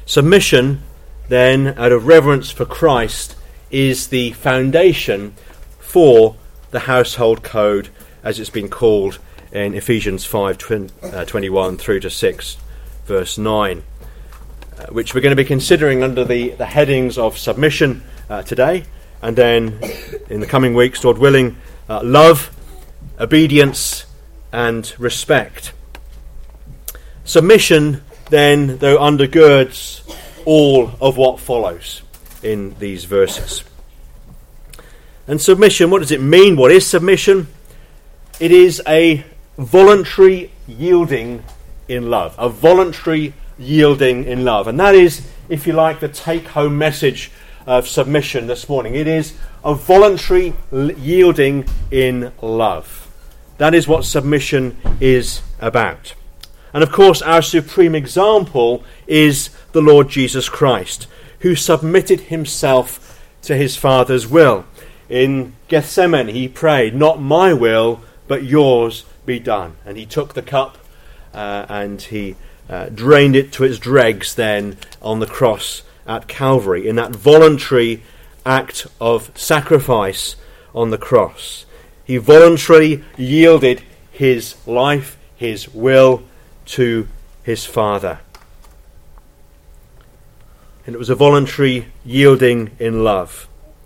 Submission, then, out of reverence for Christ, is the foundation for the household code, as it's been called in Ephesians 5:21 through to 6, verse 9, which we're going to be considering under the headings of submission today, and then in the coming weeks, Lord willing, love, obedience, and respect. Submission, then, though, undergirds all of what follows in these verses. And submission, what does it mean? What is submission? It is a voluntary yielding in love. A voluntary yielding in love. And that is, if you like, the take-home message of submission this morning. It is a voluntary yielding in love. That is what submission is about. And of course, our supreme example is the Lord Jesus Christ, who submitted himself to his Father's will. In Gethsemane, he prayed, "Not my will, but yours be done." And he took the cup and he drained it to its dregs then on the cross at Calvary, in that voluntary act of sacrifice on the cross. He voluntarily yielded his life, his will, to his Father. And it was a voluntary yielding in love.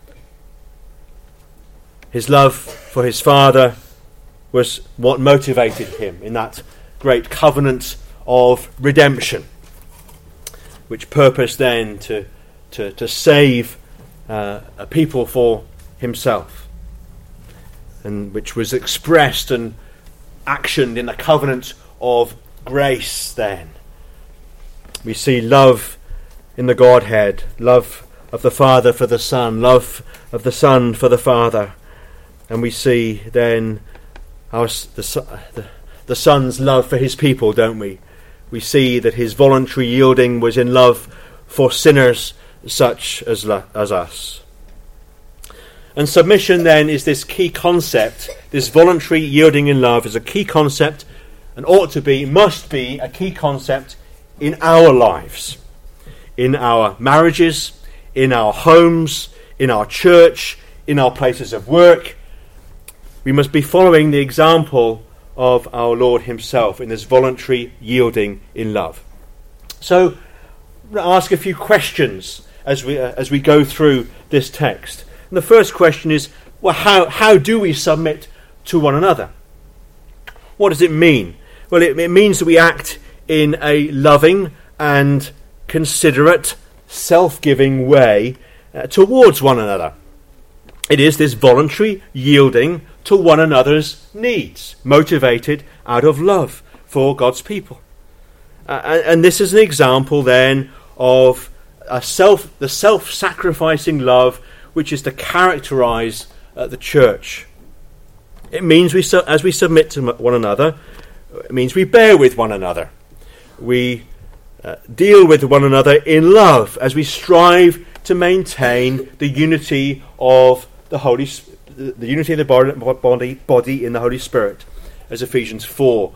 His love for his Father was what motivated him in that great covenant of redemption, which purposed then to save a people for himself, and which was expressed and actioned in the covenant of grace then. We see love in the Godhead, love of the Father for the Son, love of the Son for the Father. And we see then the Son's love for his people, don't we? We see that his voluntary yielding was in love for sinners such as us. And submission then is this key concept. This voluntary yielding in love is a key concept, and must be a key concept in our lives, in our marriages, in our homes, in our church, in our places of work. We must be following the example of our Lord himself in this voluntary yielding in love. So, I'll ask a few questions as we go through this text. And the first question is, well, how do we submit to one another? What does it mean? Well, it means that we act in a loving and considerate, self-giving way towards one another. It is this voluntary yielding to one another's needs, motivated out of love for God's people. And this is an example then of the self-sacrificing love which is to characterize the church. It means as we submit to one another, it means we bear with one another. We deal with one another in love as we strive to maintain the unity of the unity of the body in the Holy Spirit, as Ephesians 4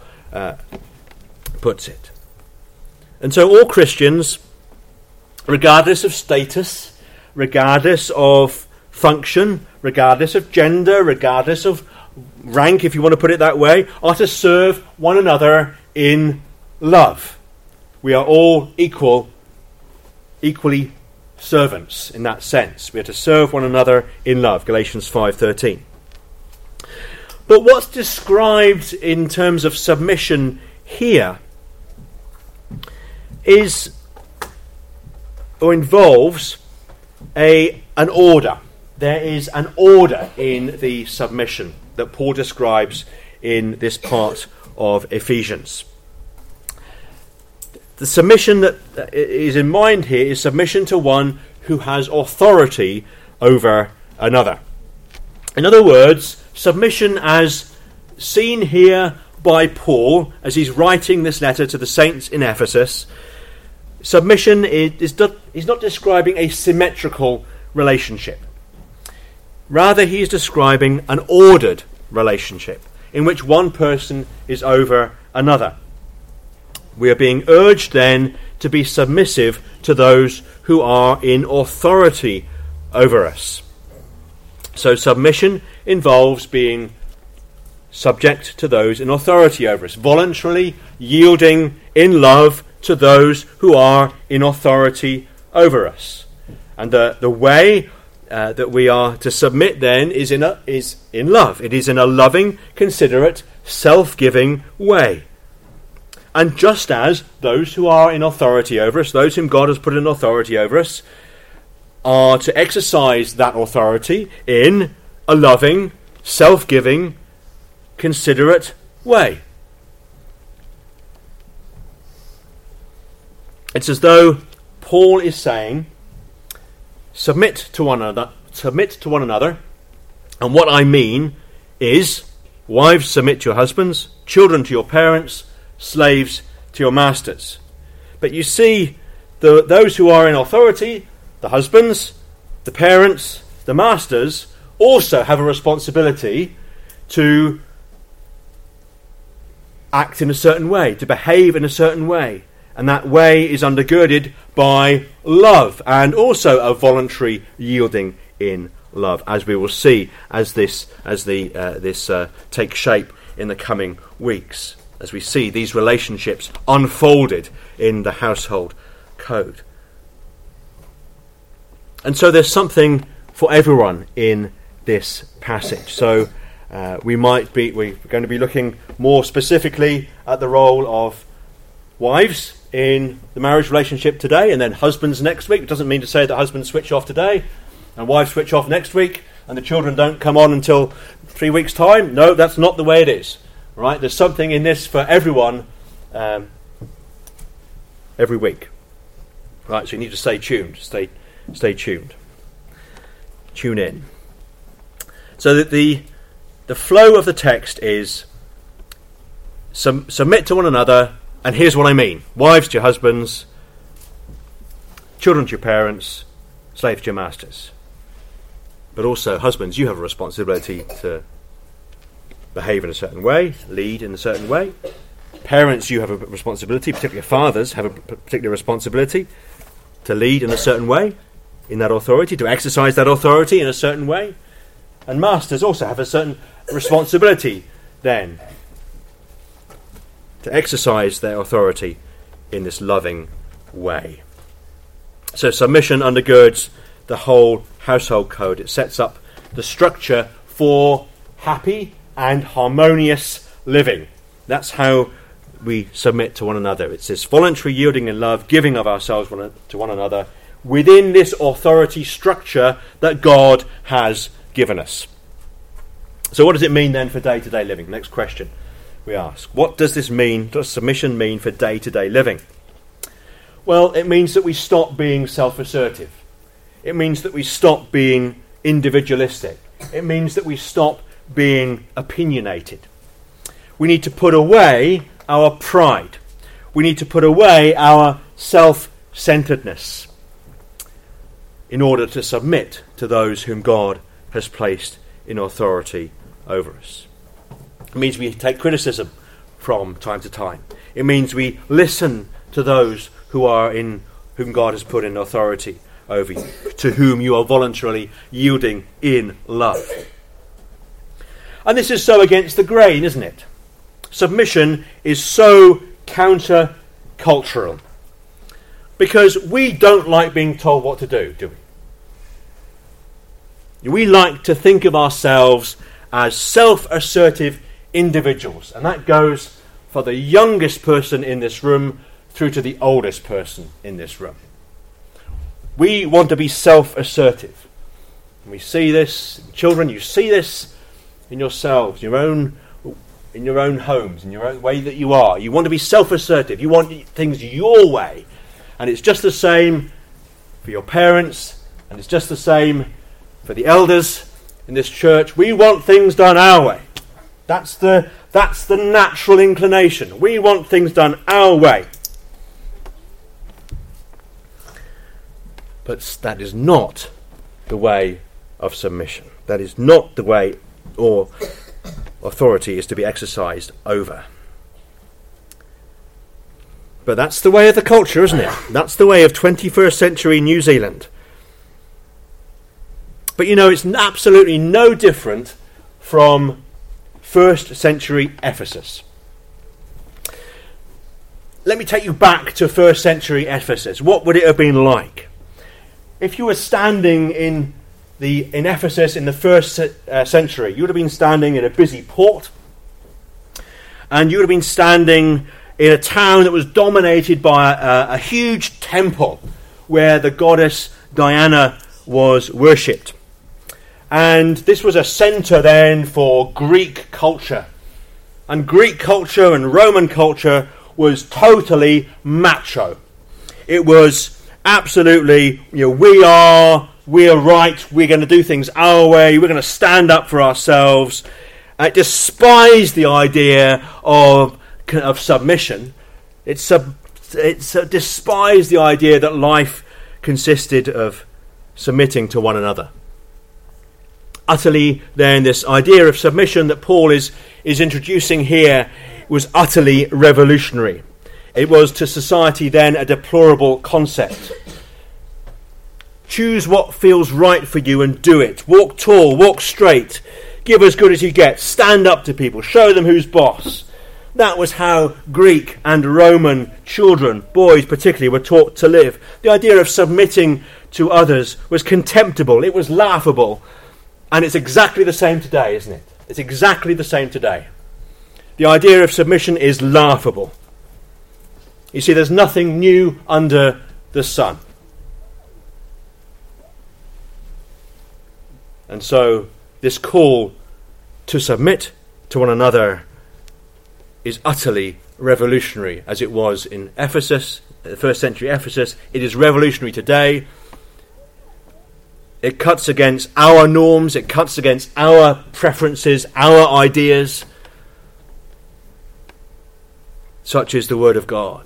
puts it. And so all Christians, regardless of status, regardless of function, regardless of gender, regardless of rank, if you want to put it that way, are to serve one another in love. We are all equally servants in that sense. We are to serve one another in love, Galatians 5:13. But what's described in terms of submission here is or involves an order. There is an order in the submission that Paul describes in this part of Ephesians. The submission that is in mind here is submission to one who has authority over another. In other words, submission as seen here by Paul as he's writing this letter to the saints in Ephesus, submission is not describing a symmetrical relationship. Rather, he is describing an ordered relationship in which one person is over another. We are being urged then to be submissive to those who are in authority over us. So submission involves being subject to those in authority over us, voluntarily yielding in love to those who are in authority over us. And the way that we are to submit then is in love. It is in a loving, considerate, self-giving way. And just as those who are in authority over us, those whom God has put in authority over us, are to exercise that authority in a loving, self-giving, considerate way. It's as though Paul is saying, submit to one another, and what I mean is, wives, submit to your husbands, children to your parents, slaves to your masters. But you see, those who are in authority, the husbands, the parents, the masters, also have a responsibility to act in a certain way, to behave in a certain way. And that way is undergirded by love and also a voluntary yielding in love, as we will see as this takes shape in the coming weeks, as we see these relationships unfolded in the household code. And so there's something for everyone in this passage. So we're going to be looking more specifically at the role of wives in the marriage relationship today, and then husbands next week. It doesn't mean to say that husbands switch off today and wives switch off next week and the children don't come on until 3 weeks' time. No, that's not the way it is. Right? There's something in this for everyone every week. Right, so you need to stay tuned. Stay tuned. Tune in. So that the flow of the text is submit to one another, and here's what I mean. Wives to your husbands, children to your parents, slaves to your masters. But also, husbands, you have a responsibility to behave in a certain way, lead in a certain way. Parents, you have a responsibility, particularly fathers have a particular responsibility to lead in a certain way, in that authority, to exercise that authority in a certain way. And masters also have a certain responsibility then to exercise their authority in this loving way. So submission undergirds the whole household code. It sets up the structure for happy and harmonious living. That's how we submit to one another. It's this voluntary yielding in love, giving of ourselves to one another within this authority structure that God has given us. So what does it mean then for day-to-day living? Next question we ask. What does this mean? What does submission mean for day-to-day living? Well, it means that we stop being self-assertive. It means that we stop being individualistic. It means that we stop being opinionated. We need to put away our pride. We need to put away our self-centeredness in order to submit to those whom God has placed in authority over us. It means we take criticism from time to time. It means we listen to those whom God has put in authority over you, to whom you are voluntarily yielding in love. And this is so against the grain, isn't it? Submission is so counter-cultural. Because we don't like being told what to do we? We like to think of ourselves as self-assertive individuals. And that goes for the youngest person in this room through to the oldest person in this room. We want to be self-assertive. And we see this, children, you see this in yourselves, in your own homes, in your own way that you are. You want to be self-assertive. You want things your way. And it's just the same for your parents, and it's just the same for the elders in this church. We want things done our way. That's the natural inclination. We want things done our way. But that is not the way of submission. That is not the way or authority is to be exercised over. But that's the way of the culture, isn't it? That's the way of 21st century New Zealand. But it's absolutely no different from 1st century Ephesus. Let me take you back to 1st century Ephesus. What would it have been like? If you were standing in Ephesus in the 1st century, you would have been standing in a busy port, and you would have been standing in a town that was dominated by a huge temple where the goddess Diana was worshipped. And this was a centre then for Greek culture. And Greek culture and Roman culture was totally macho. It was absolutely, we are right, we're going to do things our way, we're going to stand up for ourselves. It despised the idea of submission. It despised the idea that life consisted of submitting to one another. Utterly, then, this idea of submission that Paul is introducing here was utterly revolutionary. It was to society then a deplorable concept. Choose what feels right for you and do it. Walk tall, walk straight, give as good as you get, stand up to people, show them who's boss. That was how Greek and Roman children, boys particularly, were taught to live. The idea of submitting to others was contemptible, it was laughable. And it's exactly the same today, isn't it? It's exactly the same today. The idea of submission is laughable. You see, there's nothing new under the sun. And so, this call to submit to one another is utterly revolutionary, as it was in Ephesus, the 1st century Ephesus. It is revolutionary today. It cuts against our norms, it cuts against our preferences, our ideas. Such is the Word of God.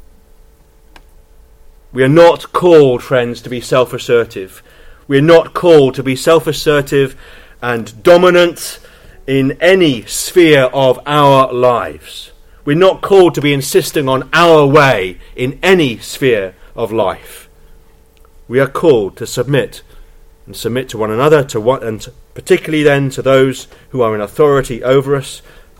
We are not called, friends, to be self-assertive. We are not called to be self-assertive and dominant in any sphere of our lives. We're not called to be insisting on our way in any sphere of life. We are called to submit to one another, and particularly then to those who are in authority over us,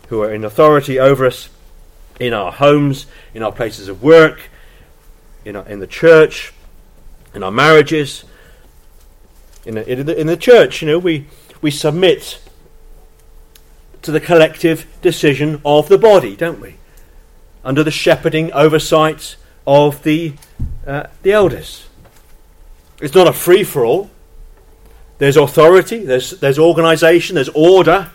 in our homes, in our places of work, in the church, in our marriages. In the church, we submit to the collective decision of the body, don't we? Under the shepherding oversight of the elders. It's not a free-for-all. There's authority, there's organisation, there's order.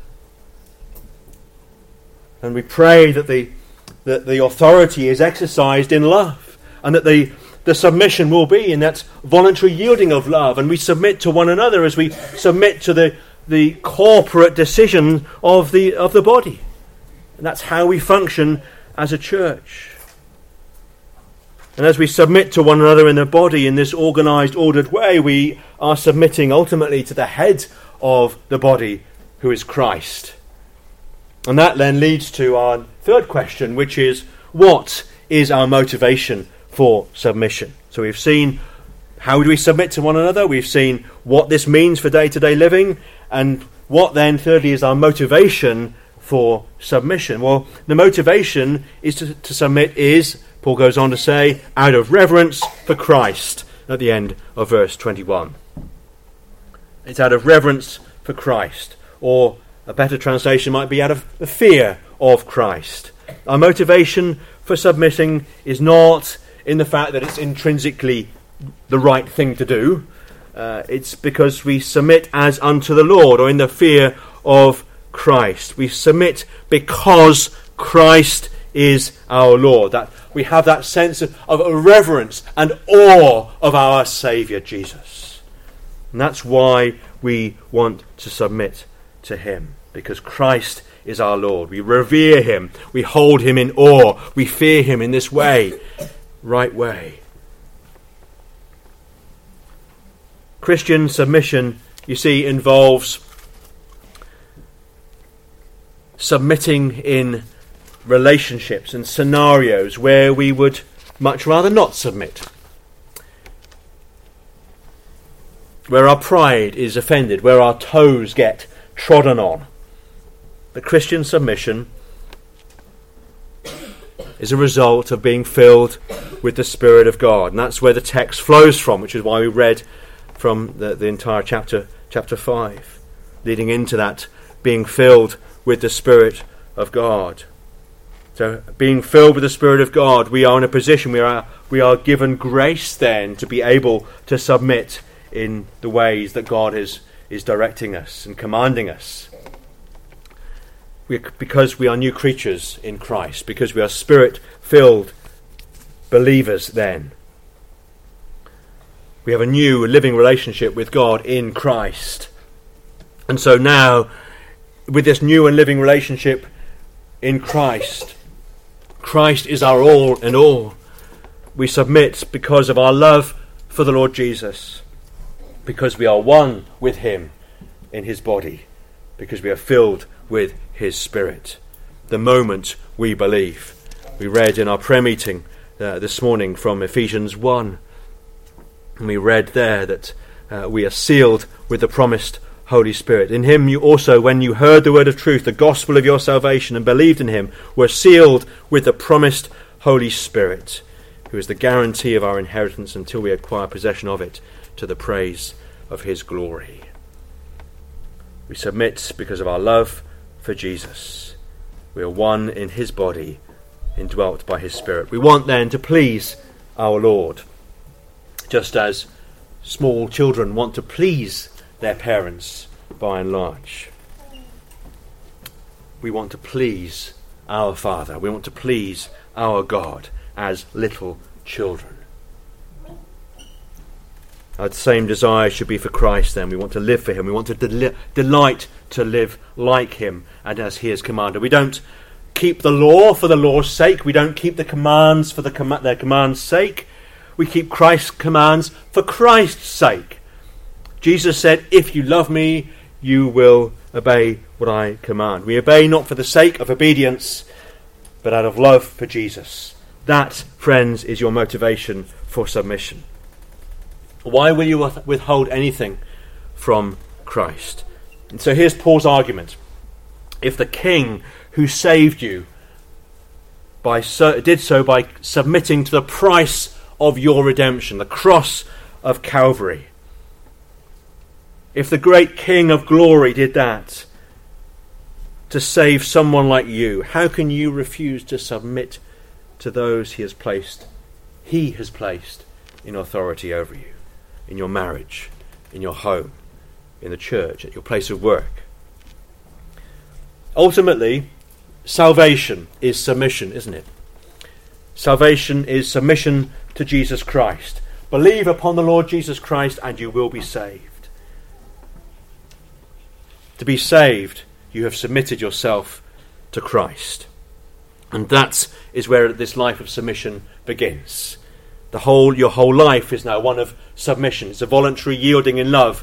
And we pray that the authority is exercised in love, and that the submission will be in that voluntary yielding of love, and we submit to one another as we submit to the corporate decision of the body. And that's how we function as a church. And as we submit to one another in the body in this organised, ordered way, we are submitting ultimately to the head of the body, who is Christ. And that then leads to our third question, which is, what is our motivation for submission? So we've seen how do we submit to one another, we've seen what this means for day-to-day living, and what then thirdly is our motivation for submission. Well, the motivation is to submit is, Paul goes on to say, out of reverence for Christ, at the end of verse 21. It's out of reverence for Christ, or a better translation might be out of the fear of Christ. Our motivation for submitting is not in the fact that it's intrinsically the right thing to do. It's because we submit as unto the Lord, or in the fear of Christ. We submit because Christ is our Lord. That we have that sense of reverence and awe of our Saviour Jesus. And that's why we want to submit to him, because Christ is our Lord. We revere him, we hold him in awe, we fear him in this way, right way. Christian submission, you see, involves submitting in relationships and scenarios where we would much rather not submit, where our pride is offended, where our toes get trodden on. The Christian submission is a result of being filled with the Spirit of God. And that's where the text flows from, which is why we read from the entire chapter 5, leading into that being filled with the Spirit of God. So being filled with the Spirit of God, we are in a position, we are given grace then to be able to submit in the ways that God is directing us and commanding us. Because we are new creatures in Christ, because we are Spirit-filled believers then. We have a new living relationship with God in Christ. And so now, with this new and living relationship in Christ, Christ is our all in all. We submit because of our love for the Lord Jesus, because we are one with him in his body, because we are filled with his Spirit. The moment we believe. We read in our prayer meeting this morning from Ephesians 1, and we read there that we are sealed with the promised Holy Spirit. In him you also, when you heard the word of truth, the gospel of your salvation, and believed in him, were sealed with the promised Holy Spirit, who is the guarantee of our inheritance until we acquire possession of it, to the praise of his glory. We submit because of our love for Jesus. We are one in his body, indwelt by his Spirit. We want then to please our Lord, just as small children want to please their parents by and large. We want to please our Father. We want to please our God as little children. Our same desire should be for Christ then. We want to live for him. We want to delight to live like him and as he has commanded. We don't keep the law for the law's sake. We don't keep the commands for their commands' sake. We keep Christ's commands for Christ's sake. Jesus said, if you love me, you will obey what I command. We obey not for the sake of obedience, but out of love for Jesus. That, friends, is your motivation for submission. Why will you withhold anything from Christ? And so here's Paul's argument. If the King who saved you did so by submitting to the price of your redemption, the cross of Calvary, if the great King of glory did that to save someone like you, how can you refuse to submit to those he has placed in authority over you? In your marriage, in your home, in the church, at your place of work. Ultimately, salvation is submission, isn't it? Salvation is submission to Jesus Christ. Believe upon the Lord Jesus Christ and you will be saved. To be saved, you have submitted yourself to Christ. And that is where this life of submission begins. Your whole life is now one of submission. It's a voluntary yielding in love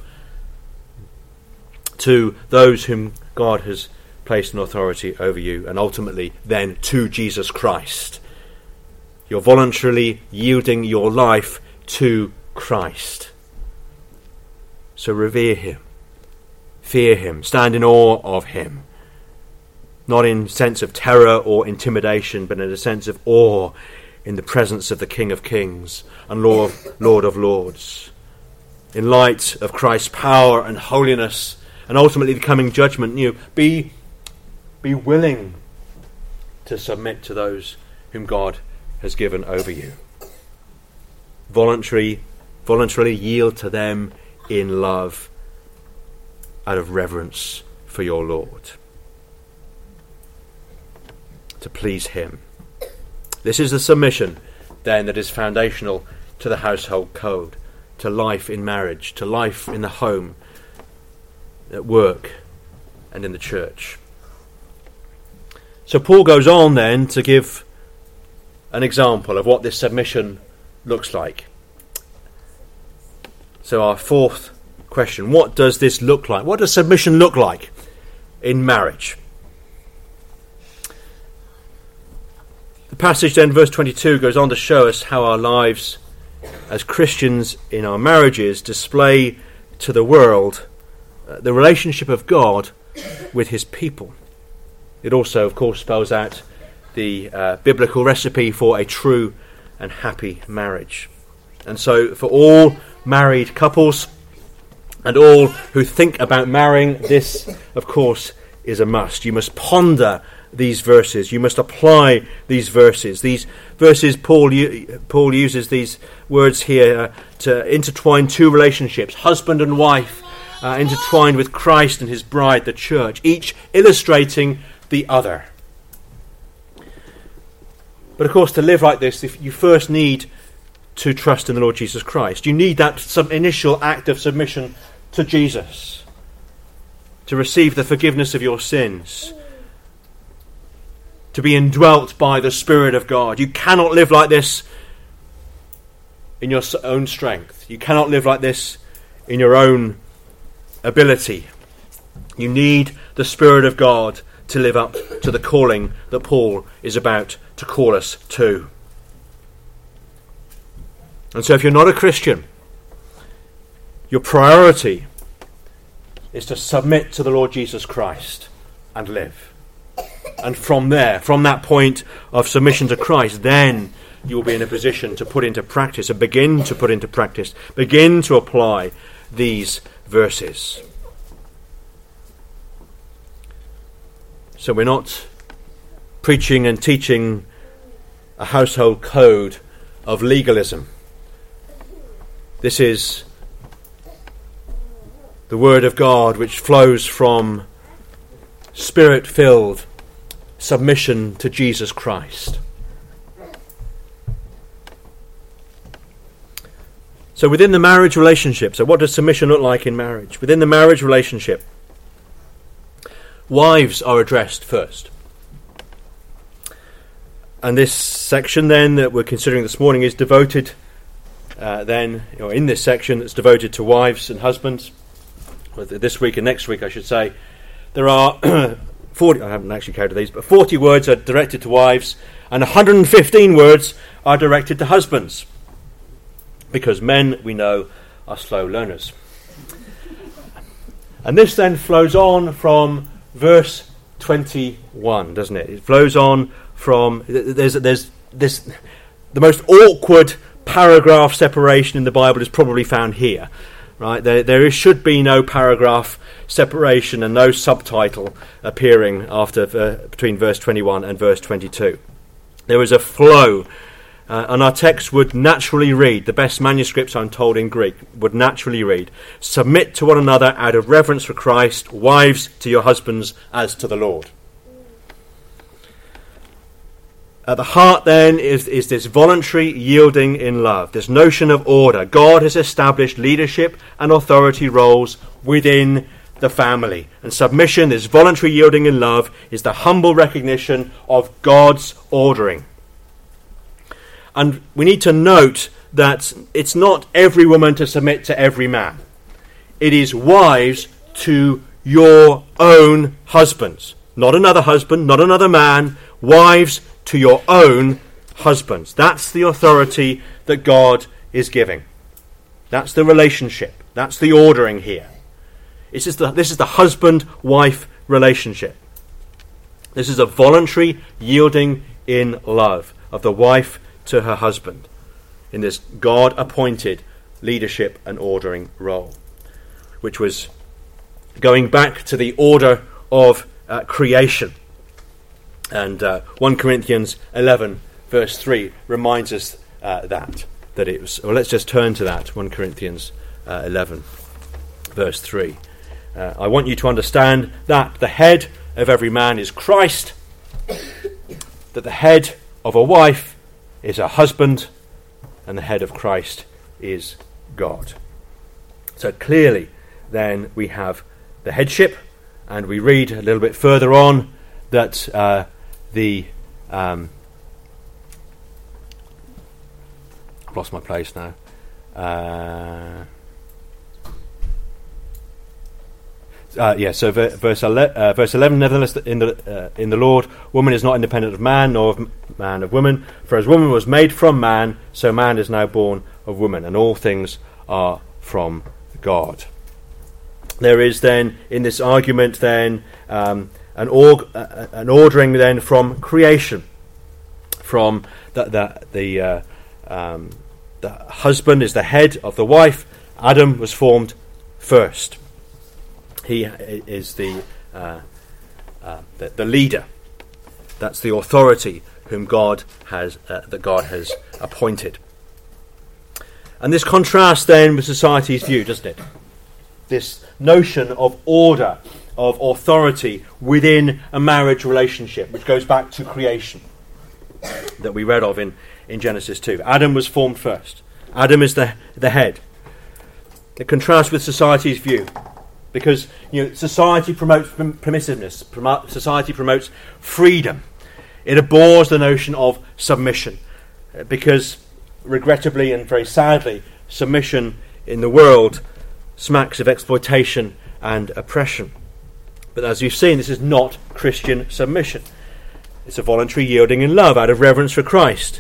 to those whom God has placed in authority over you, and ultimately then to Jesus Christ. You're voluntarily yielding your life to Christ. So revere him, fear him, stand in awe of him. Not in sense of terror or intimidation, but in a sense of awe in the presence of the King of Kings and Lord of Lords. In light of Christ's power and holiness and ultimately the coming judgment, be willing to submit to those whom God has given over you. Voluntarily yield to them in love out of reverence for your Lord. To please him. This is the submission, then, that is foundational to the household code, to life in marriage, to life in the home, at work, and in the church. So Paul goes on then to give an example of what this submission looks like. So our fourth question, what does this look like? What does submission look like in marriage? The passage then, verse 22, goes on to show us how our lives as Christians in our marriages display to the world the relationship of God with his people. It also, of course, spells out the biblical recipe for a true and happy marriage. And so for all married couples and all who think about marrying, this, of course, is a must. You must ponder these verses. You must apply these verses. These verses, Paul uses these words here to intertwine two relationships, husband and wife, intertwined with Christ and his bride, the church, each illustrating the other. But of course, to live like this, you first need to trust in the Lord Jesus Christ. You need that some initial act of submission to Jesus, to receive the forgiveness of your sins, to be indwelt by the Spirit of God. You cannot live like this in your own strength. You cannot live like this in your own ability. You need the Spirit of God to live up to the calling that Paul is about to call us to. And so if you're not a Christian, your priority is to submit to the Lord Jesus Christ and live. And from there, from that point of submission to Christ, then you will be in a position to put into practice, and begin to put into practice, begin to apply these verses. So we're not preaching and teaching a household code of legalism. This is the Word of God which flows from Spirit-filled submission to Jesus Christ. So within the marriage relationship, so what does submission look like in marriage? Within the marriage relationship, wives are addressed first. And this section then that we're considering this morning is devoted in this section that's devoted to wives and husbands. This week and next week, I should say. There are 40, I haven't actually counted these, but 40 words are directed to wives and 115 words are directed to husbands. Because men, we know, are slow learners. And this then flows on from verse 21, doesn't it? It flows on from, there's this, the most awkward paragraph separation in the Bible is probably found here. Right, there should be no paragraph separation and no subtitle appearing after between verse 21 and verse 22. There is a flow, and our text would naturally read, the best manuscripts I'm told in Greek, would naturally read, submit to one another out of reverence for Christ, wives to your husbands as to the Lord. At the heart, then, is this voluntary yielding in love, this notion of order. God has established leadership and authority roles within the family. And submission, this voluntary yielding in love, is the humble recognition of God's ordering. And we need to note that it's not every woman to submit to every man. It is wives to your own husbands. Not another husband, not another man. Wives to your own husbands. That's the authority that God is giving. That's the relationship. That's the ordering here. This is the husband-wife relationship. This is a voluntary yielding in love of the wife to her husband in this God-appointed leadership and ordering role, which was going back to the order of creation. And 1 Corinthians 11 verse 3 reminds us that it was. Well, let's just turn to that. 1 Corinthians 11 verse 3. I want you to understand that the head of every man is Christ, that the head of a wife is her husband, and the head of Christ is God. So clearly, then, we have the headship, and we read a little bit further on that I've lost my place now. Verse 11, nevertheless, in the Lord, woman is not independent of man, nor of man of woman. For as woman was made from man, so man is now born of woman, and all things are from God. There is then, in this argument, then an ordering then from creation, from the husband is the head of the wife. Adam was formed first. He is the leader. That's the authority whom God has appointed. And this contrasts then with society's view, doesn't it? This notion of order, of authority within a marriage relationship, which goes back to creation that we read of in Genesis 2. Adam was formed first. Adam is the head. It contrasts with society's view, because society promotes permissiveness. Society promotes freedom. It abhors the notion of submission, because regrettably and very sadly, submission in the world smacks of exploitation and oppression. But as you've seen, this is not Christian submission. It's a voluntary yielding in love out of reverence for Christ.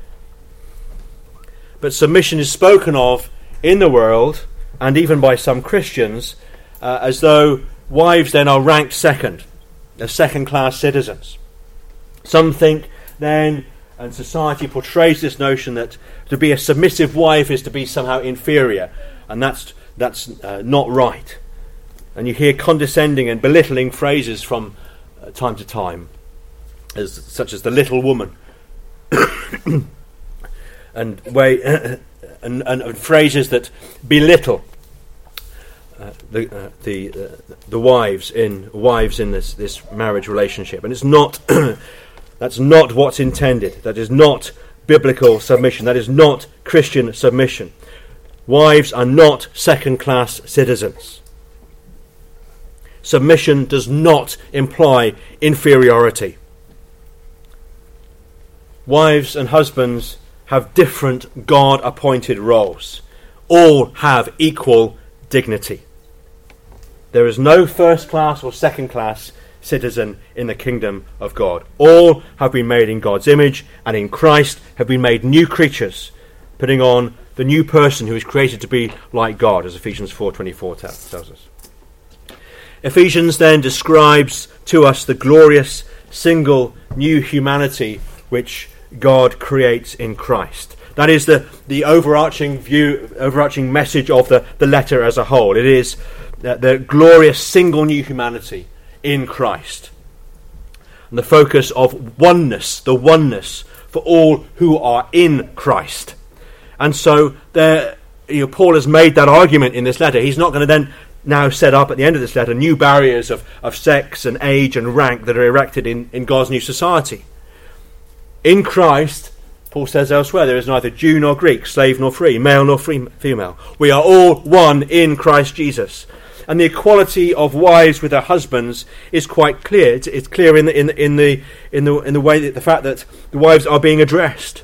But submission is spoken of in the world, and even by some Christians, as though wives then are ranked second, as second-class citizens. Some think then, and society portrays this notion that to be a submissive wife is to be somehow inferior, and that's not right. And you hear condescending and belittling phrases from time to time, such as the little woman, and phrases that belittle the wives in this marriage relationship, and it's not. That's not what's intended. That is not biblical submission. That is not Christian submission. Wives are not second-class citizens. Submission does not imply inferiority. Wives and husbands have different God-appointed roles. All have equal dignity. There is no first-class or second-class citizen in the kingdom of God. All have been made in God's image, and in Christ have been made new creatures, putting on the new person who is created to be like God, as Ephesians 4:24 tells us. Ephesians then describes to us the glorious single new humanity which God creates in Christ. That is the overarching message of the letter as a whole. It is the glorious single new humanity in Christ. And the focus of oneness, the oneness for all who are in Christ. And so Paul has made that argument in this letter. He's not going to then now set up at the end of this letter new barriers of sex and age and rank that are erected in God's new society. In Christ, Paul says elsewhere, there is neither Jew nor Greek, slave nor free, male nor female. We are all one in Christ Jesus. And the equality of wives with their husbands is quite clear. It's clear in the way that the fact that the wives are being addressed.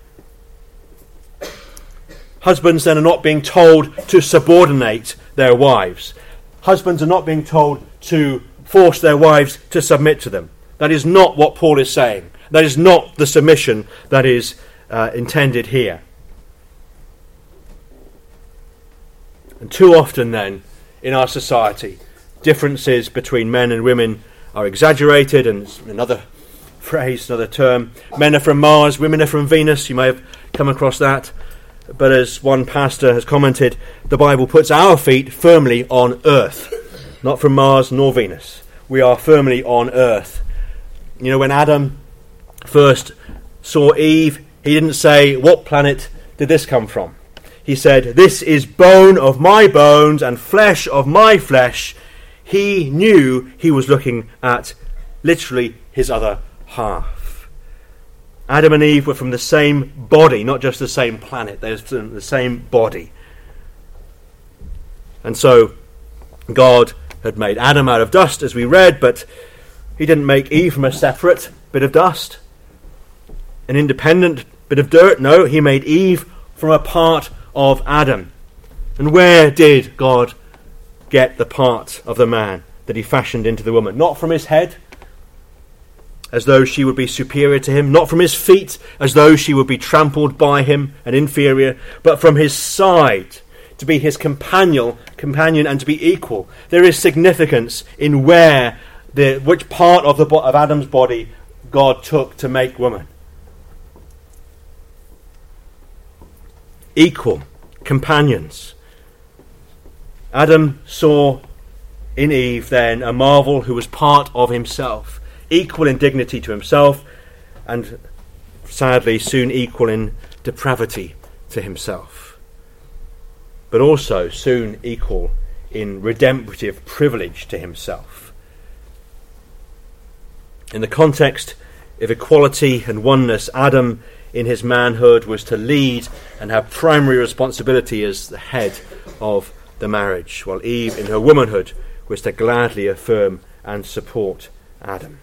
Husbands then are not being told to subordinate their wives. Husbands are not being told to force their wives to submit to them. That is not what Paul is saying. That is not the submission that is intended here. And too often then, in our society, differences between men and women are exaggerated, and another phrase, another term, men are from Mars, women are from Venus. You may have come across that. But as one pastor has commented, the Bible puts our feet firmly on earth, not from Mars nor Venus. We are firmly on earth. When Adam first saw Eve, he didn't say, "What planet did this come from?" He said, "This is bone of my bones and flesh of my flesh." He knew he was looking at literally his other half. Adam and Eve were from the same body, not just the same planet. They were from the same body. And so God had made Adam out of dust, as we read, but he didn't make Eve from a separate bit of dust, an independent bit of dirt. No, he made Eve from a part of Adam. And where did God get the part of the man that he fashioned into the woman. Not from his head, as though she would be superior to him, not from his feet, as though she would be trampled by him and inferior, but from his side, to be his companion and to be equal. There is significance in which part of Adam's body God took to make woman. Equal companions. Adam saw in Eve then a marvel who was part of himself, equal in dignity to himself, and sadly soon equal in depravity to himself, but also soon equal in redemptive privilege to himself. In the context of equality and oneness, Adam in his manhood was to lead and have primary responsibility as the head of the marriage, while Eve in her womanhood was to gladly affirm and support Adam.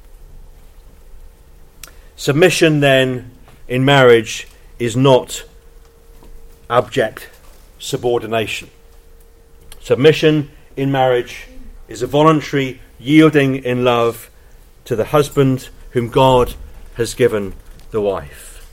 Submission then in marriage is not abject subordination. Submission in marriage is a voluntary yielding in love to the husband whom God has given the wife.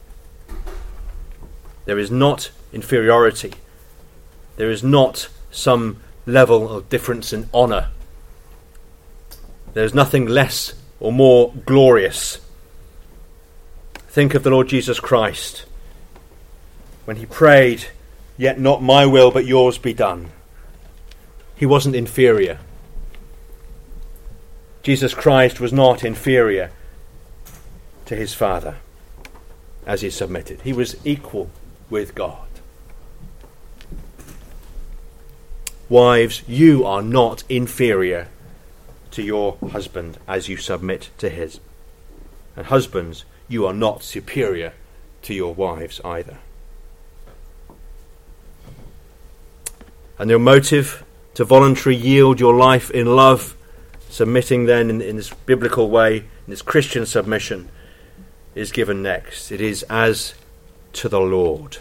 There is not inferiority. There is not some level of difference in honour. There is nothing less or more glorious. Think of the Lord Jesus Christ when he prayed, "Yet not my will but yours be done." He wasn't inferior. Jesus Christ was not inferior to his Father as he submitted. He was equal with God. Wives, you are not inferior to your husband as you submit to his. And husbands, you are not superior to your wives either. And your motive to voluntarily yield your life in love, submitting then in this biblical way, in this Christian submission, is given next. It is as to the Lord.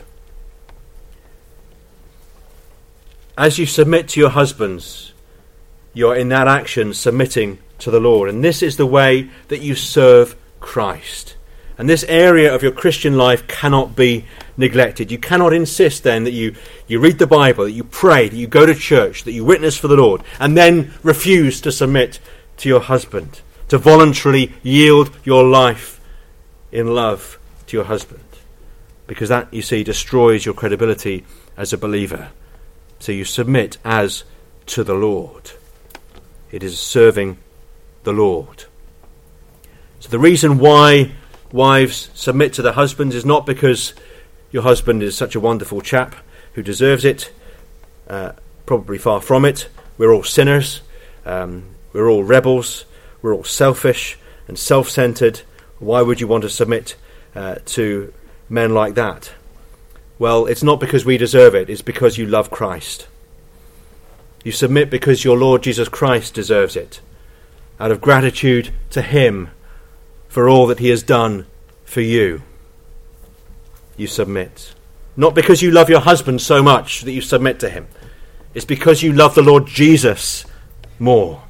As you submit to your husbands, you're in that action submitting to the Lord. And this is the way that you serve Christ. And this area of your Christian life cannot be neglected. You cannot insist then that you read the Bible, that you pray, that you go to church, that you witness for the Lord, and then refuse to submit to your husband, to voluntarily yield your life in love to your husband. Because that, you see, destroys your credibility as a believer. So you submit as to the Lord. It is serving the Lord. So the reason why wives submit to their husbands is not because your husband is such a wonderful chap who deserves it. Probably far from it. We're all sinners. We're all rebels. We're all selfish and self-centered. Why would you want to submit to men like that? Well, it's not because we deserve it. It's because you love Christ. You submit because your Lord Jesus Christ deserves it. Out of gratitude to him for all that he has done for you, you submit. Not because you love your husband so much that you submit to him. It's because you love the Lord Jesus more.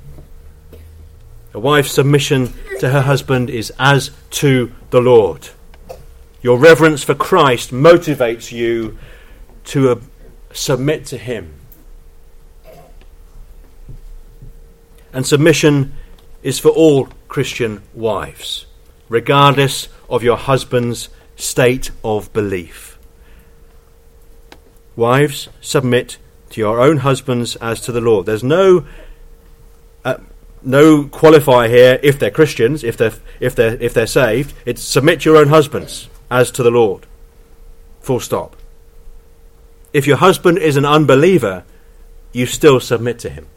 A wife's submission to her husband is as to the Lord. Your reverence for Christ motivates you to submit to him. And submission is for all Christian wives, regardless of your husband's state of belief. Wives, submit to your own husbands as to the Lord. There's no qualifier here if they're Christians, if they're saved. It's submit to your own husbands as to the Lord. Full stop. If your husband is an unbeliever, you still submit to him.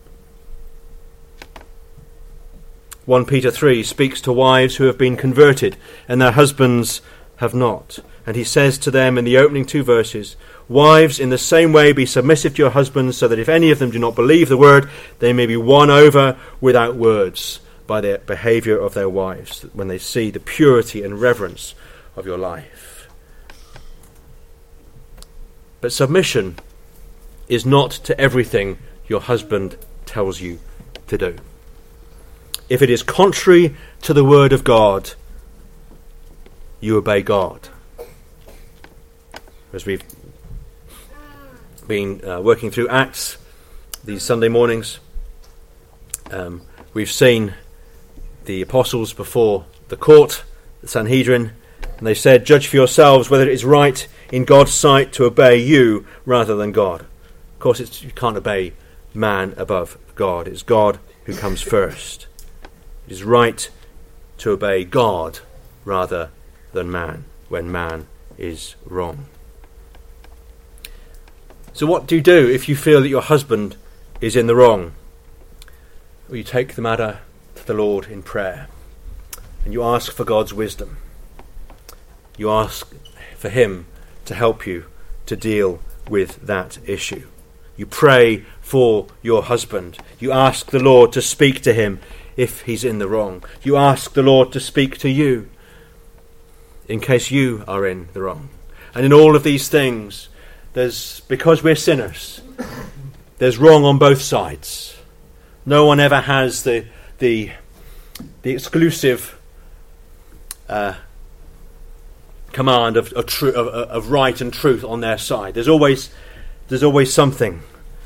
1 Peter 3 speaks to wives who have been converted and their husbands have not. And he says to them in the opening 2 verses, "Wives, in the same way be submissive to your husbands, so that if any of them do not believe the word, they may be won over without words by the behaviour of their wives, when they see the purity and reverence of your life." But submission is not to everything your husband tells you to do. If it is contrary to the word of God, you obey God. As we've been working through Acts these Sunday mornings, we've seen the apostles before the court, the Sanhedrin, and they said, "Judge for yourselves whether it is right in God's sight to obey you rather than God." Of course, you can't obey man above God. It's God who comes first. It is right to obey God rather than man when man is wrong. So what do you do if you feel that your husband is in the wrong? Well, you take the matter to the Lord in prayer and you ask for God's wisdom. You ask for him to help you to deal with that issue. You pray for your husband. You ask the Lord to speak to him if he's in the wrong. You ask the Lord to speak to you in case you are in the wrong. And in all of these things, because we're sinners, there's wrong on both sides. No one ever has the exclusive command of right and truth on their side. There's always something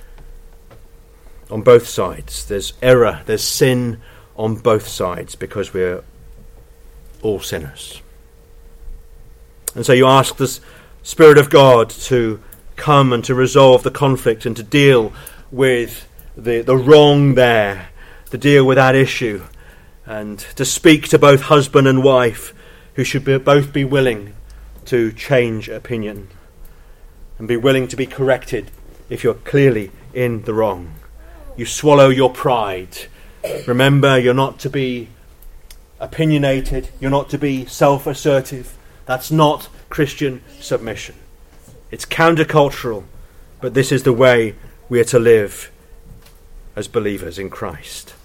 on both sides. There's error, there's sin on both sides because we're all sinners. And so you ask the Spirit of God to come and to resolve the conflict and to deal with the wrong there, to deal with that issue, and to speak to both husband and wife, who should both be willing to change opinion and be willing to be corrected if you're clearly in the wrong. You swallow your pride. Remember, you're not to be opinionated. You're not to be self-assertive. That's not Christian submission. It's countercultural, but this is the way we are to live as believers in Christ.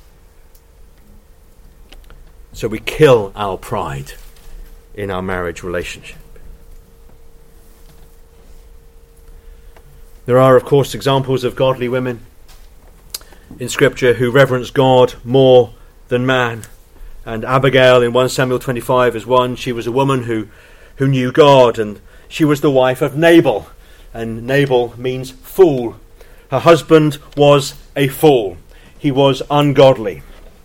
So we kill our pride in our marriage relationship. There are, of course, examples of godly women in Scripture who reverence God more than man. And Abigail in 1 Samuel 25 is one. She was a woman who knew God, and she was the wife of Nabal. And Nabal means fool. Her husband was a fool. He was ungodly.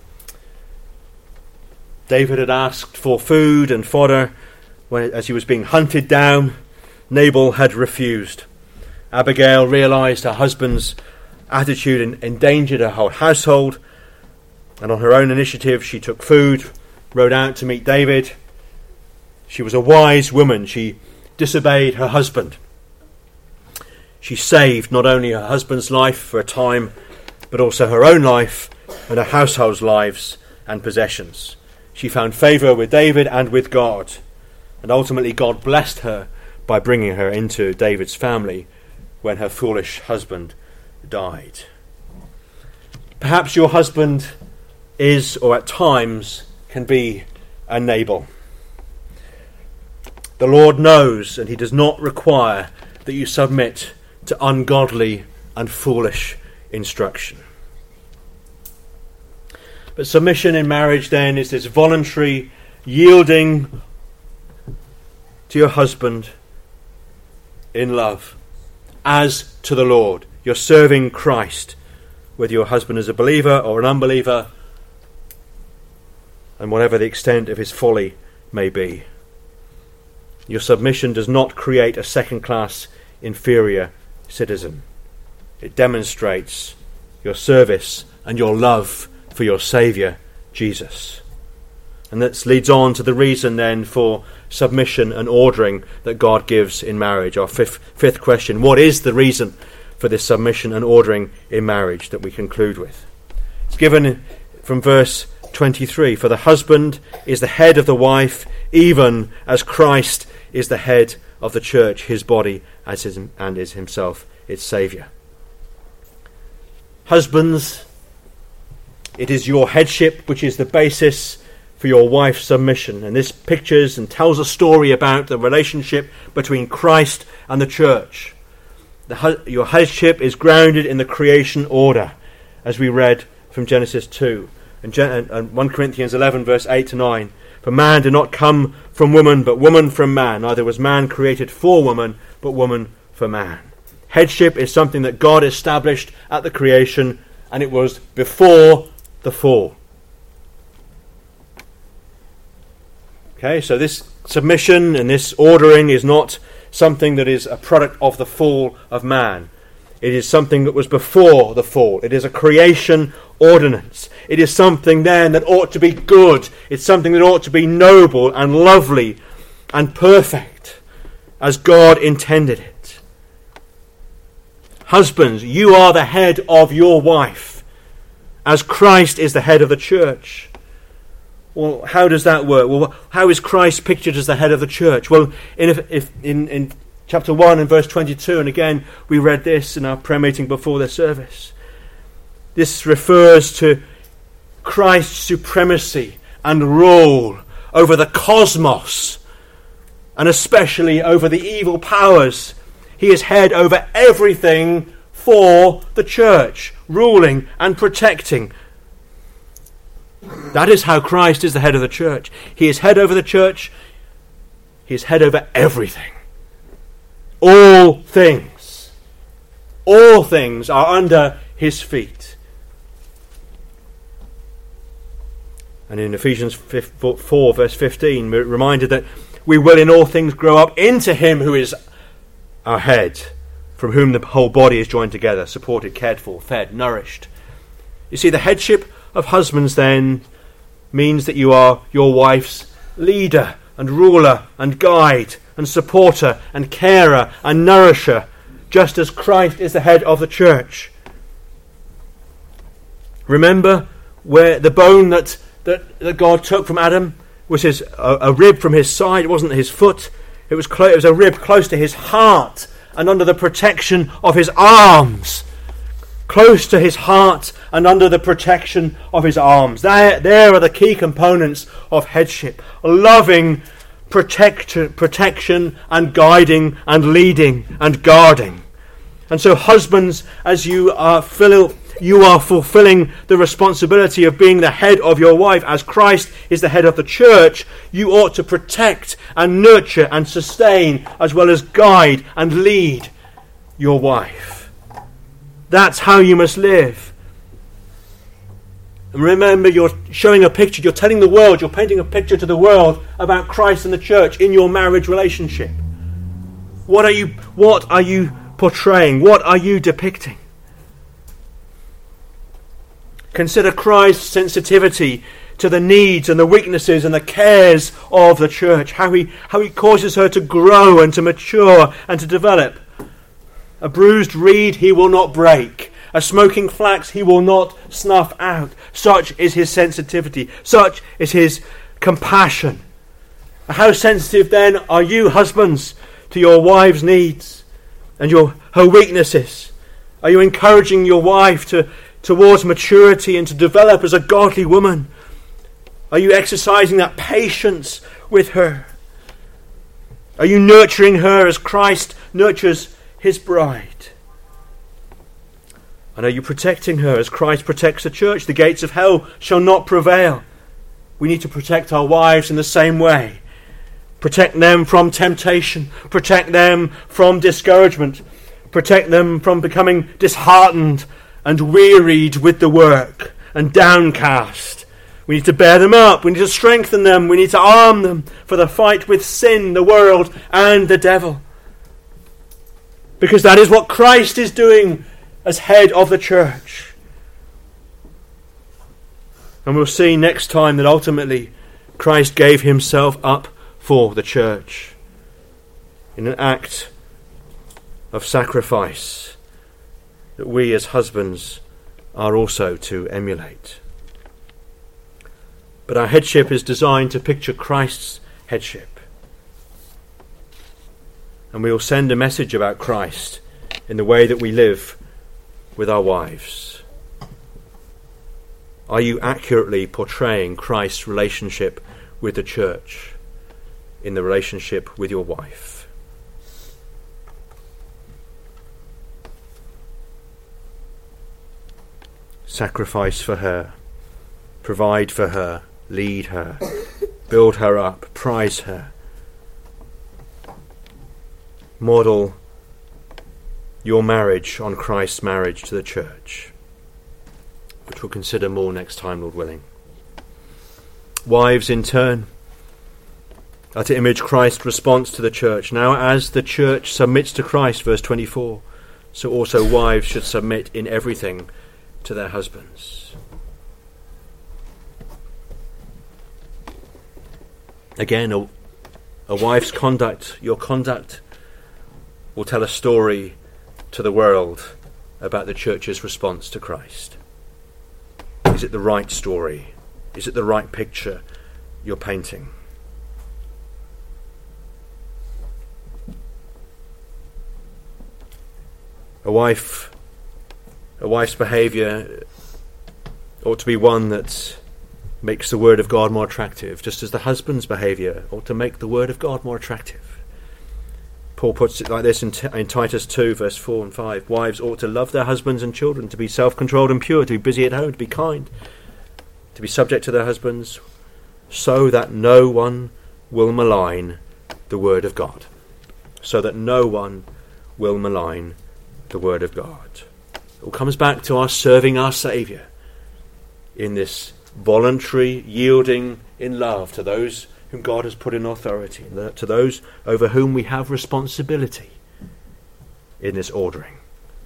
David had asked for food and fodder as he was being hunted down. Nabal had refused. Abigail realized her husband's attitude endangered her whole household, and on her own initiative she took food, rode out to meet David. She was a wise woman. She disobeyed her husband. She saved not only her husband's life for a time, but also her own life and her household's lives and possessions. She found favour with David and with God, and ultimately God blessed her by bringing her into David's family when her foolish husband died. Perhaps your husband is, or at times can be, a Nabal. The Lord knows, and he does not require that you submit to ungodly and foolish instruction. But submission in marriage then is this voluntary yielding to your husband in love as to the Lord. You're serving Christ, whether your husband is a believer or an unbeliever, and whatever the extent of his folly may be. Your submission does not create a second-class inferior citizen. It demonstrates your service and your love for your Saviour, Jesus. And that leads on to the reason then for submission and ordering that God gives in marriage. Our fifth question: what is the reason for this submission and ordering in marriage that we conclude with? It's given from verse 23. For the husband is the head of the wife, even as Christ is the head of the church, his body, and is himself its Saviour. Husbands, it is your headship which is the basis for your wife's submission. And this pictures and tells a story about the relationship between Christ and the church. Your headship is grounded in the creation order, as we read from Genesis 2 and 1 Corinthians 11 verse 8 to 9. For man did not come from woman, but woman from man. Neither was man created for woman, but woman for man. Headship is something that God established at the creation, and it was before the fall. Okay, so this submission and this ordering is not something that is a product of the fall of man. It is something that was before the fall. It is a creation ordinance. It is something then that ought to be good. It's something that ought to be noble and lovely and perfect, as God intended it. Husbands, you are the head of your wife, as Christ is the head of the church. Well, how does that work? Well, how is Christ pictured as the head of the church? Well, in chapter 1 and verse 22, and again we read this in our prayer meeting before the service, this refers to Christ's supremacy and rule over the cosmos, and especially over the evil powers. He is head over everything for the church, ruling and protecting. That is how Christ is the head of the church. He is head over the church. He is head over everything. All things are under his feet. And in Ephesians 4 verse 15, we're reminded that we will in all things grow up into him who is our head, from whom the whole body is joined together, supported, cared for, fed, nourished. You see, the headship of husbands then means that you are your wife's leader and ruler and guide and supporter and carer and nourisher, just as Christ is the head of the church. Remember where the bone that God took from Adam was a rib from his side. It wasn't his foot. It was a rib close to his heart and under the protection of his arms. Close to his heart and under the protection of his arms. There are the key components of headship. Loving protection and guiding and leading and guarding. And so husbands, as you are fulfilling the responsibility of being the head of your wife, as Christ is the head of the church, you ought to protect and nurture and sustain, as well as guide and lead your wife. That's how you must live. And remember, you're showing a picture, you're telling the world, you're painting a picture to the world about Christ and the church in your marriage relationship. What are you portraying? What are you depicting? Consider Christ's sensitivity to the needs and the weaknesses and the cares of the church. How he causes her to grow and to mature and to develop. A bruised reed he will not break. A smoking flax he will not snuff out. Such is his sensitivity. Such is his compassion. How sensitive then are you, husbands, to your wife's needs and her weaknesses? Are you encouraging your wife towards maturity and to develop as a godly woman? Are you exercising that patience with her? Are you nurturing her as Christ nurtures his bride? And are you protecting her as Christ protects the church? The gates of hell shall not prevail. We need to protect our wives in the same way. Protect them from temptation. Protect them from discouragement. Protect them from becoming disheartened and wearied with the work and downcast. We need to bear them up. We need to strengthen them. We need to arm them for the fight with sin, the world, and the devil. Because that is what Christ is doing as head of the church. And we'll see next time that ultimately Christ gave himself up for the church in an act of sacrifice that we as husbands are also to emulate. But our headship is designed to picture Christ's headship. And we will send a message about Christ in the way that we live with our wives. Are you accurately portraying Christ's relationship with the church in the relationship with your wife? sacrifice for her, provide for her, lead her, build her up, prize her. Model your marriage on Christ's marriage to the church, which we'll consider more next time, Lord willing. Wives, in turn, are to image Christ's response to the church. Now, as the church submits to Christ, verse 24, so also wives should submit in everything to their husbands. Again, a wife's conduct, your conduct, will tell a story to the world about the church's response to Christ. Is it the right story? Is it the right picture you're painting? A wife's behaviour ought to be one that makes the word of God more attractive, just as the husband's behaviour ought to make the word of God more attractive. Paul puts it like this in Titus 2, verse 4 and 5. Wives ought to love their husbands and children, to be self-controlled and pure, to be busy at home, to be kind, to be subject to their husbands, so that no one will malign the word of God. So that no one will malign the word of God. It all comes back to our serving our Saviour in this voluntary yielding in love to those whom God has put in authority, to those over whom we have responsibility in this ordering.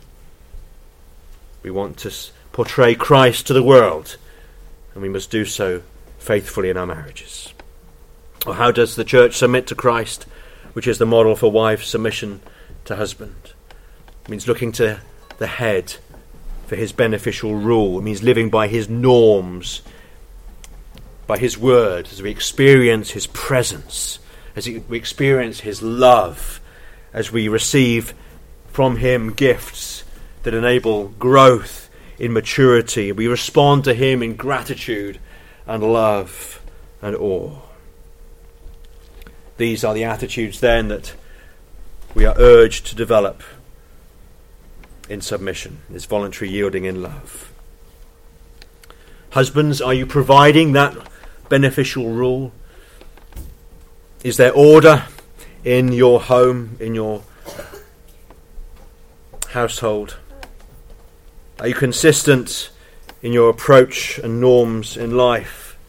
We want to portray Christ to the world, and we must do so faithfully in our marriages. Or how does the church submit to Christ, which is the model for wife's submission to husband? It means looking to the head for his beneficial rule. It means living by his norms, by his word, as we experience his presence, as we experience his love, as we receive from him gifts that enable growth in maturity. We respond to him in gratitude and love and awe. These are the attitudes then that we are urged to develop in submission, this voluntary yielding in love. Husbands, are you providing that beneficial rule? Is there order in your home, in your household? Are you consistent in your approach and norms in life?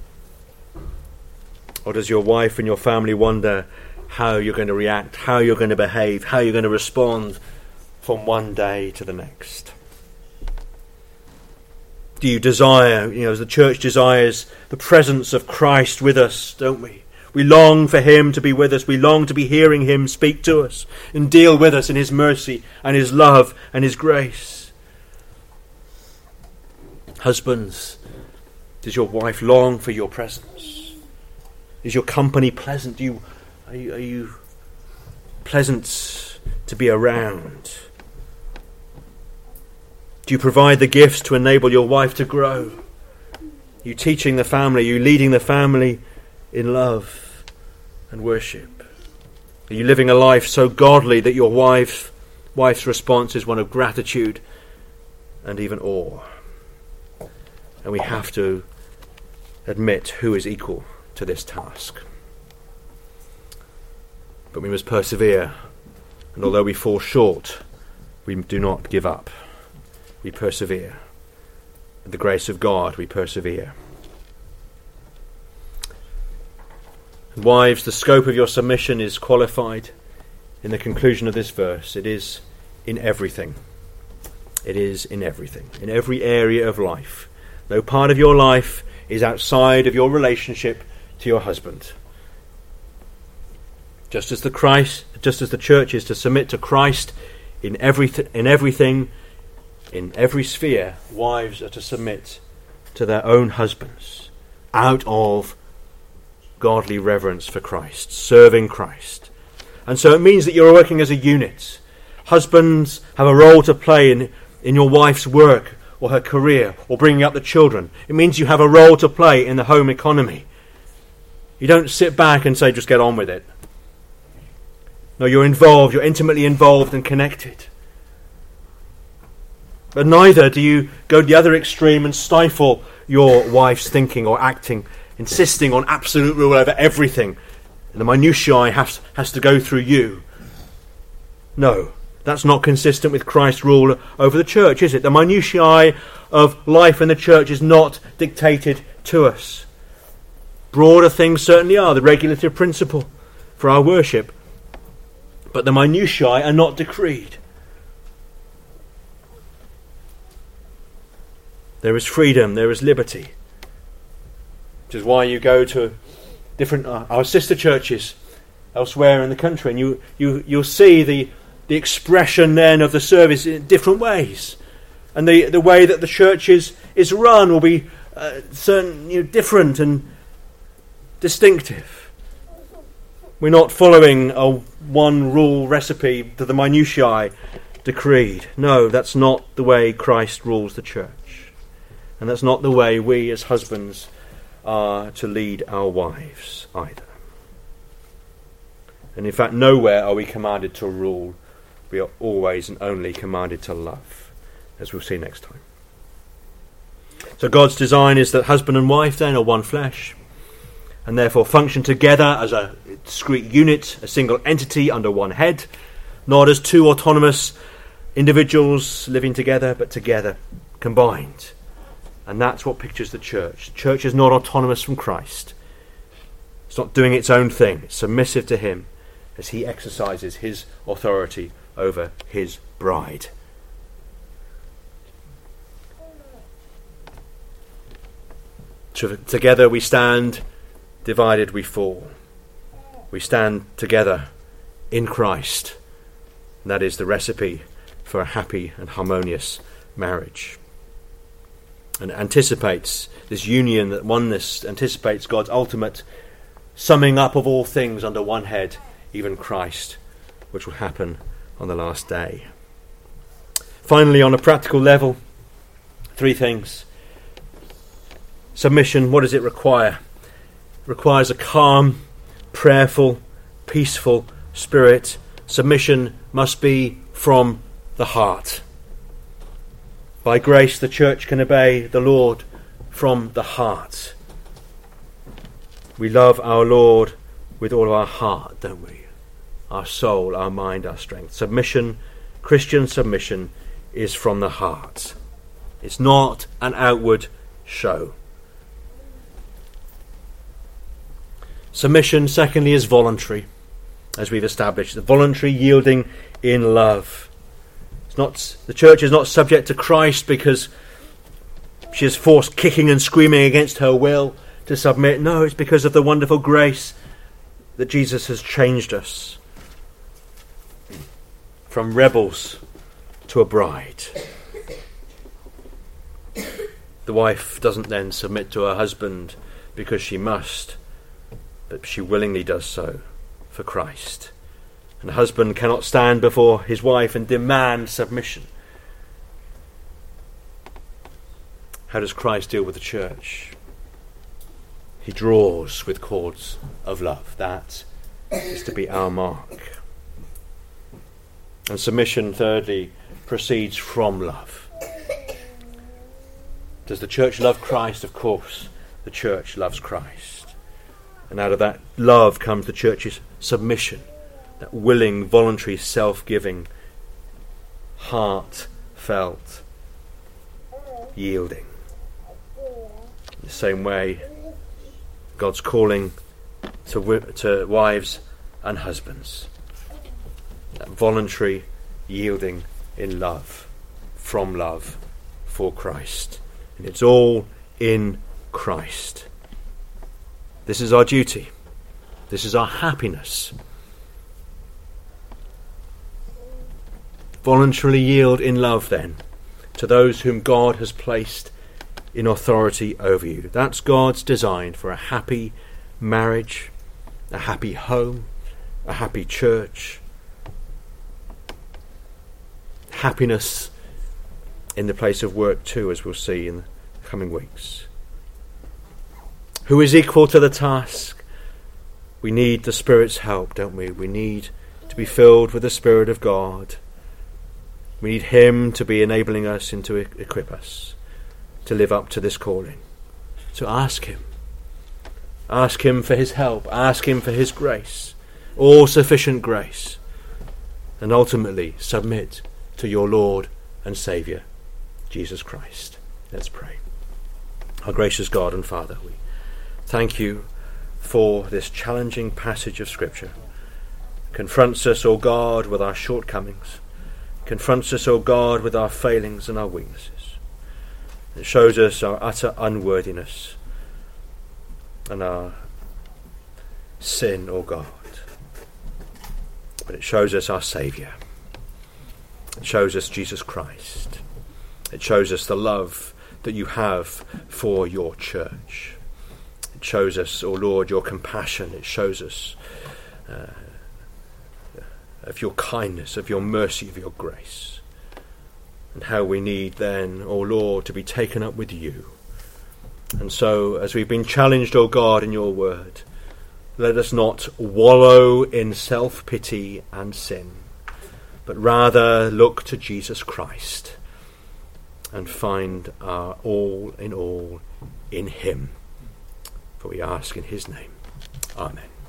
Or does your wife and your family wonder how you're going to react, how you're going to behave, how you're going to respond from one day to the next? Do you desire, as the church desires, the presence of Christ with us, don't we? We long for him to be with us. We long to be hearing him speak to us and deal with us in his mercy and his love and his grace. Husbands, does your wife long for your presence? Is your company pleasant? Are you pleasant to be around? Do you provide the gifts to enable your wife to grow? Are you teaching the family? Are you leading the family in love and worship? Are you living a life so godly that your wife's response is one of gratitude and even awe? And we have to admit who is equal to this task. But we must persevere, and although we fall short, we do not give up. We persevere. With the grace of God, we persevere. And wives, the scope of your submission is qualified in the conclusion of this verse. It is in everything. It is in everything. In every area of life. No part of your life is outside of your relationship to your husband. Just as the church is to submit to Christ in everything, in every sphere, wives are to submit to their own husbands out of godly reverence for Christ, serving Christ. And so it means that you're working as a unit. Husbands have a role to play in your wife's work or her career or bringing up the children. It means you have a role to play in the home economy. You don't sit back and say, just get on with it. No, you're involved, you're intimately involved and connected. But neither do you go to the other extreme and stifle your wife's thinking or acting, insisting on absolute rule over everything. And the minutiae has to go through you. No, that's not consistent with Christ's rule over the church, is it? The minutiae of life in the church is not dictated to us. Broader things certainly are, the regulative principle for our worship. But the minutiae are not decreed. There is freedom, there is liberty. Which is why you go to different our sister churches elsewhere in the country, and you'll see the expression then of the service in different ways. And the way that the church is run will be different and distinctive. We're not following a one rule recipe to the minutiae decreed. No, that's not the way Christ rules the church. And that's not the way we as husbands are to lead our wives either. And in fact, nowhere are we commanded to rule. We are always and only commanded to love, as we'll see next time. So God's design is that husband and wife then are one flesh, and therefore function together as a discrete unit, a single entity under one head, not as two autonomous individuals living together, but together, combined. And that's what pictures the church. The church is not autonomous from Christ. It's not doing its own thing. It's submissive to him as he exercises his authority over his bride. Together we stand, divided we fall. We stand together in Christ. And that is the recipe for a happy and harmonious marriage. And anticipates this union, that oneness anticipates God's ultimate summing up of all things under one head, even Christ, which will happen on the last day. Finally, on a practical level, three things. Submission, what does it require? It requires a calm, prayerful, peaceful spirit. Submission must be from the heart. By grace, the church can obey the Lord from the heart. We love our Lord with all of our heart, don't we? Our soul, our mind, our strength. Submission, Christian submission, is from the heart. It's not an outward show. Submission, secondly, is voluntary, as we've established. The voluntary yielding in love. The church is not subject to Christ because she is forced kicking and screaming against her will to submit. No, it's because of the wonderful grace that Jesus has changed us from rebels to a bride. The wife doesn't then submit to her husband because she must, but she willingly does so for Christ. And a husband cannot stand before his wife and demand submission. How does Christ deal with the church? He draws with cords of love. That is to be our mark. And submission, thirdly, proceeds from love. Does the church love Christ? Of course, the church loves Christ. And out of that love comes the church's submission. That willing, voluntary, self-giving, heartfelt yielding. In the same way, God's calling to wives and husbands. That voluntary yielding in love, from love, for Christ. And it's all in Christ. This is our duty. This is our happiness. Voluntarily yield in love, then, to those whom God has placed in authority over you. That's God's design for a happy marriage, a happy home, a happy church. Happiness in the place of work too, as we'll see in the coming weeks. Who is equal to the task? We need the Spirit's help, don't we? We need to be filled with the Spirit of God. We need him to be enabling us and to equip us to live up to this calling. So ask him. Ask him for his help. Ask him for his grace, all sufficient grace. And ultimately submit to your Lord and Saviour, Jesus Christ. Let's pray. Our gracious God and Father, we thank you for this challenging passage of Scripture. It confronts us, O God, with our shortcomings. It confronts us, O God, with our failings and our weaknesses. It shows us our utter unworthiness and our sin, O God. But it shows us our Saviour. It shows us Jesus Christ. It shows us the love that you have for your church. It shows us, O Lord, your compassion. It shows us of your kindness, of your mercy, of your grace. And how we need then, O Lord, to be taken up with you. And so, as we've been challenged, O God, in your word, let us not wallow in self-pity and sin, but rather look to Jesus Christ and find our all in him. For we ask in his name. Amen.